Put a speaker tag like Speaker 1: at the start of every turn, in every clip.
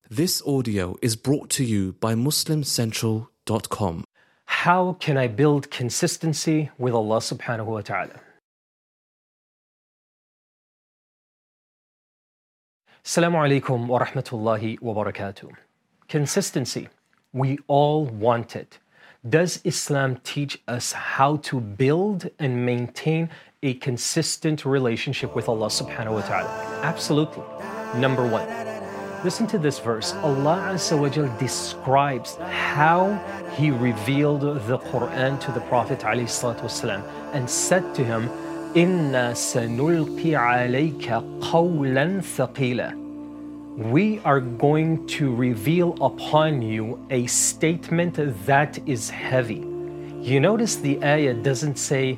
Speaker 1: This audio is brought to you by MuslimCentral.com.
Speaker 2: How can I build consistency with Allah subhanahu wa ta'ala? Assalamu alaikum wa rahmatullahi wa barakatuh. Consistency. We all want it. Does Islam teach us how to build and maintain a consistent relationship with Allah subhanahu wa ta'ala? Absolutely. Number one. Listen to this verse. Allah Azza wa Jal describes how He revealed the Quran to the Prophet ﷺ and said to him, إِنَّا سَنُلْقِي عَلَيْكَ قَوْلًا ثَقِيلًا. We are going to reveal upon you a statement that is heavy. You notice the ayah doesn't say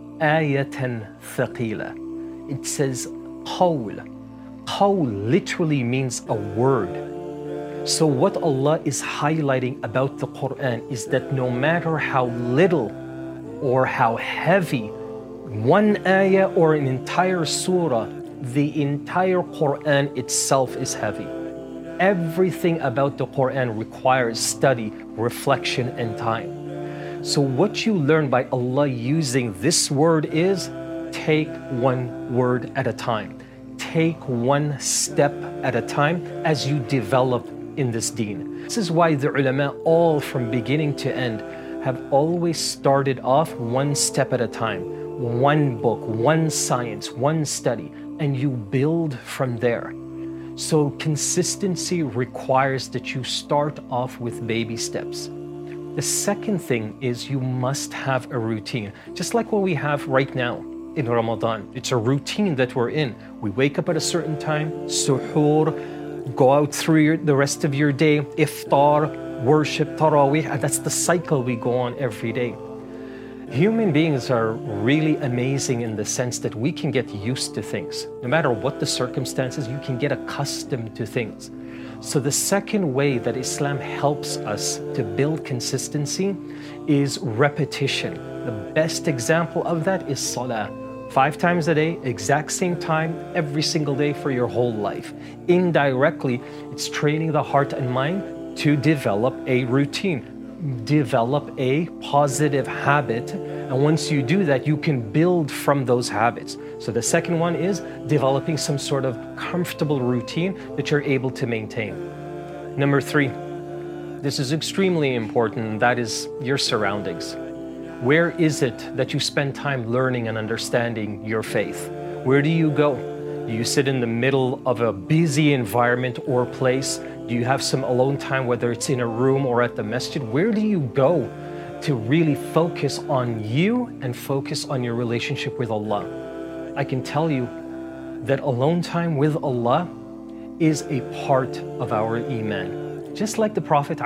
Speaker 2: ayatan thaqila. It says qawl. Qawl literally means a word. So what Allah is highlighting about the Quran is that no matter how little or how heavy one ayah or an entire surah, the entire Quran itself is heavy. Everything about the Quran requires study, reflection, and time. So what you learn by Allah using this word is take one word at a time. Take one step at a time as you develop in this deen. This is why the ulama, all from beginning to end, have always started off one step at a time. One book, one science, one study, and you build from there. So consistency requires that you start off with baby steps. The second thing is you must have a routine, just like what we have right now in Ramadan. It's a routine that we're in. We wake up at a certain time, suhoor, go out through the rest of your day, iftar, worship, tarawih, and that's the cycle we go on every day. Human beings are really amazing in the sense that we can get used to things. No matter what the circumstances, you can get accustomed to things. So the second way that Islam helps us to build consistency is repetition. The best example of that is salah. 5 times a day, exact same time, every single day for your whole life. Indirectly, it's training the heart and mind to develop a routine. Develop a positive habit, and once you do that, you can build from those habits. So the second one is developing some sort of comfortable routine that you're able to maintain. Number 3, this is extremely important, and that is your surroundings. Where is it that you spend time learning and understanding your faith? Where do you go? Do you sit in the middle of a busy environment or place? Do you have some alone time, whether it's in a room or at the masjid? Where do you go to really focus on you and focus on your relationship with Allah? I can tell you that alone time with Allah is a part of our iman. Just like the Prophet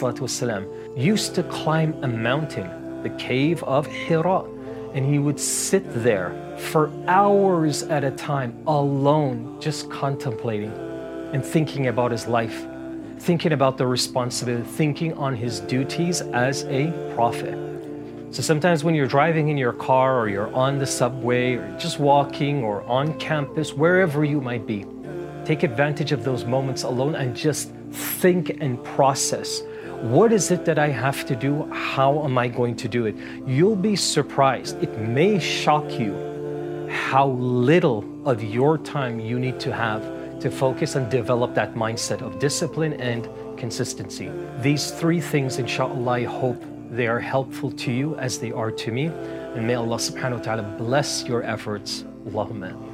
Speaker 2: ﷺ used to climb a mountain, the cave of Hira, and he would sit there for hours at a time alone, just contemplating and thinking about his life, thinking about the responsibility, thinking on his duties as a prophet. So sometimes when you're driving in your car or you're on the subway or just walking or on campus, wherever you might be, take advantage of those moments alone and just think and process. What is it that I have to do? How am I going to do it? You'll be surprised. It may shock you how little of your time you need to have to focus and develop that mindset of discipline and consistency. These 3 things, inshallah, I hope they are helpful to you as they are to me. And may Allah subhanahu wa ta'ala bless your efforts. Allahumma.